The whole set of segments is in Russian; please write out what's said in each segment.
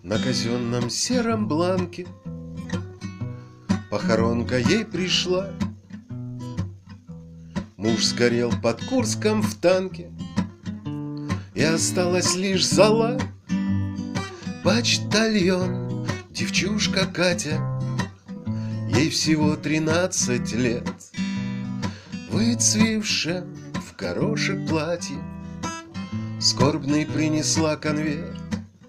На казенном сером бланке похоронка ей пришла. Муж сгорел под Курском в танке, и осталась лишь зола. Почтальон, девчушка Катя, ей всего 13 лет, выцвевшем в горошек платье скорбный принесла конверт.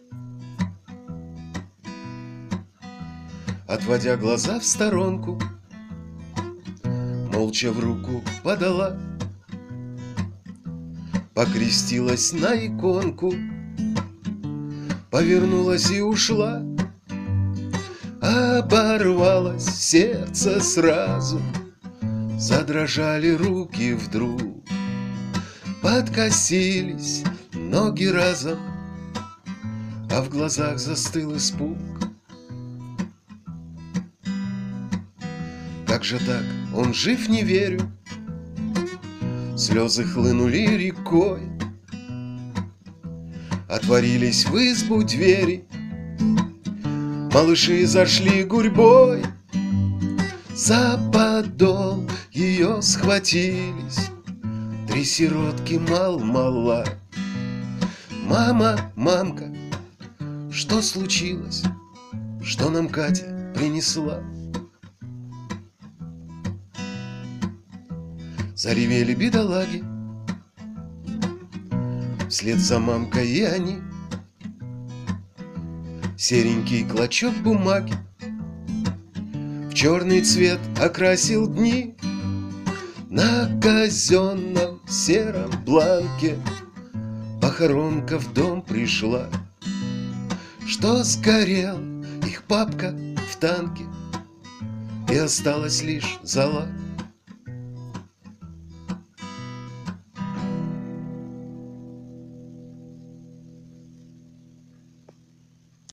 Отводя глаза в сторонку, молча в руку подала, покрестилась на иконку, повернулась и ушла. Оборвалось сердце сразу, задрожали руки вдруг, подкосились ноги разом, а в глазах застыл испуг. Как же так, он жив, не верю. Слезы хлынули рекой, отворились в избу двери, малыши зашли гурьбой. За подол ее схватились 3 сиротки мал-мала. Мама, мамка, что случилось? Что нам Катя принесла? Заревели бедолаги вслед за мамкой и они. Серенький клочок бумаги в черный цвет окрасил дни. На казенном сером бланке похоронка в дом пришла. Что сгорел их папка в танке, и осталась лишь зола.